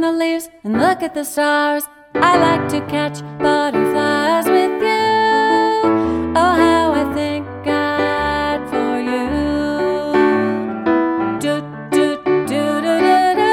the leaves and look at the stars. I like to catch butterflies with you. Oh, how I thank God for you. Do do do do do do.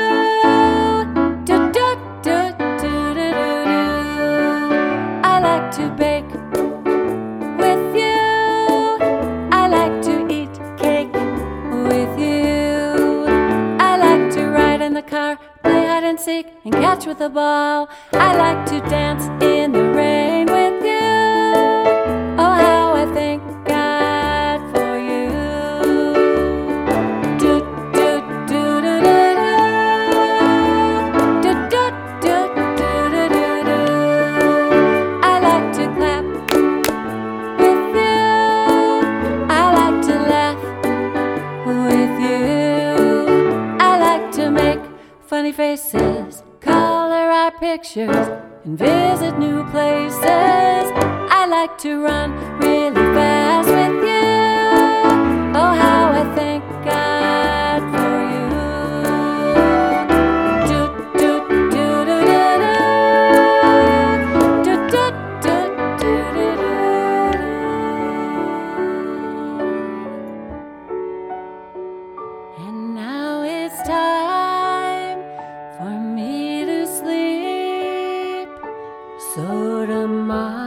Do do do do do do. I like to bake with you. I like to eat cake with you. I like to ride in the car, play hide and seek and catch with a ball. I like to dance in the rain with you. Oh, how I thank God for you. Do do do do do do. Do do do do do do do. I like to clap with you. I like to laugh with you. I like to make funny faces, color our pictures, and visit new places. I like to run really fast with you. Oh, how I thank God for you. Do do do do do do. Do do do do do do. And now it's time for me to sleep, so tomorrow